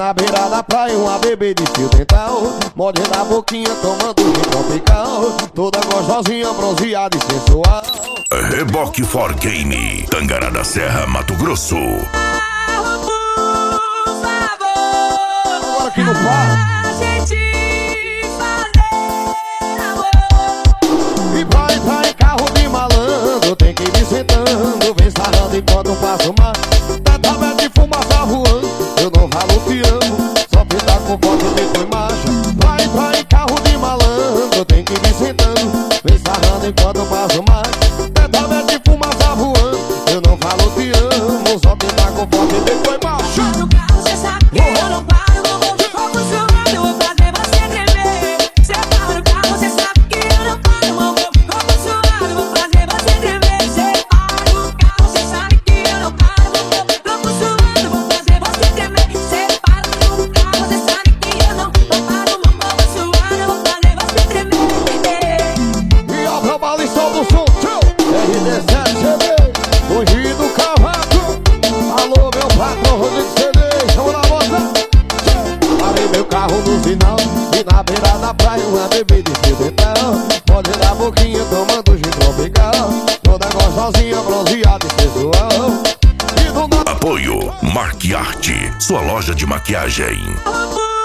na beira da praia, uma bebê de fio dental, mordendo a boquinha, tomando gin tropical, toda gostosinha, bronzeada e sensual. Reboque for Game, Tangará da Serra, Mato Grosso. Agora que não para. E vai, carro de malandro, tem que ir me sentando, vem sarrando enquanto eu passo mais. Teta de fumaça voando, eu não falo te amo, só pintar com foto de tua imagem. Vai, carro de malandro, tem que ir me sentando, vem sarrando enquanto eu passo mais. Teta de fumaça voando, eu não falo te amo, só pintar com foto de tua imagem. No carro cê sabe que eu não paro, não vou de fogo chorando, eu vou fazer você tremer. Cê para no carro, cê sabe que eu não paro, não vou de fogo chorando, vou fazer você tremer. Cê para no carro, cê sabe que eu não paro, não vou de fogo chorando, vou fazer você tremer. Cê para no carro, cê sabe que eu não paro, não vou chorando, vou fazer você tremer. E ó pra balistão do som, RD7CB, no Rio do Cavaco. Alô meu patrão Rodrigo CD, chama na moça. Parei meu carro no sinal e na beira da praia uma bebê de fio dental, mordendo a boquinha, tomando gin tropical, toda gostosinha, bronzeada e sensual. E do nada... Apoio Marque Arte, sua loja de maquiagem.